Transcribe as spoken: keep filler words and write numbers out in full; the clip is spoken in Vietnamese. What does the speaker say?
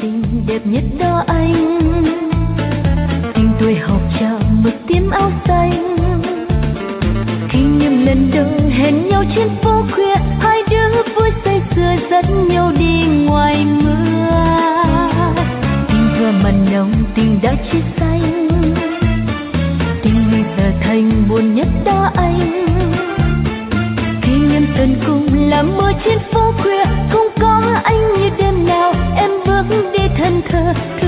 tình đẹp nhất đó anh. Tình tuổi học trò mực tím áo xanh, kỷ niệm lần đầu hẹn nhau trên phố khuya, hai đứa vui say sưa dắt nhau đi ngoài mưa. Tình vừa mặn nồng tình đã chia xanh, tình bây giờ thành buồn nhất đó anh. Kỷ niệm tận cùng là mưa trên phố khuya, không có anh như đêm nào em bước đi thân thờ.